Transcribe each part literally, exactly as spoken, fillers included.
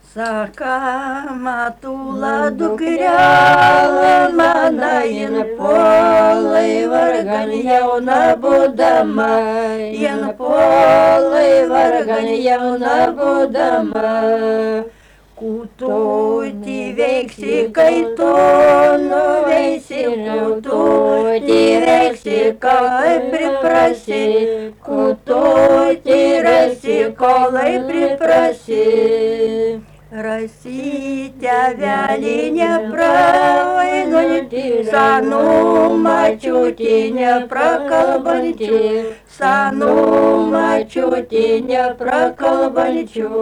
Saka matula dukrela mana jin puolai vargan jauna būdama, jin puolai vargan jauna būdama. Kututį veiksi, kai tu nuveisi, kututį veiksi, kai priprasi, kututį rasi, kolai priprasi. Rasi tėvelį nepravainantį, senų mačiutį neprakalbantį, senų mačiutį neprakalbančių.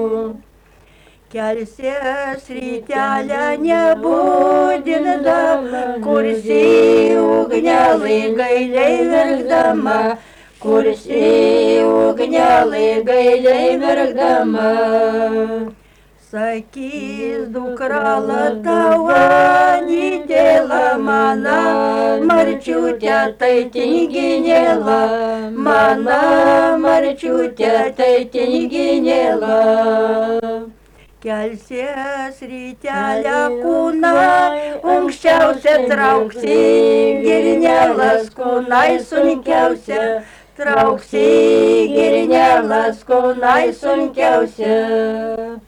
Kelsies rytelę nebūdindama, kursi ugnelai gailiai verkdama, kursi ugnelai gailiai verkdama. Sakys dukrala tavo, nidėla mana, marčiutė tai tinginėla, mana marčiutė tai tinginėla. Kelsies rytelę kūną, aukščiausia trauksi, girnelas kūnai sunkiausia, trauksi girnelas kūnai sunkiausia.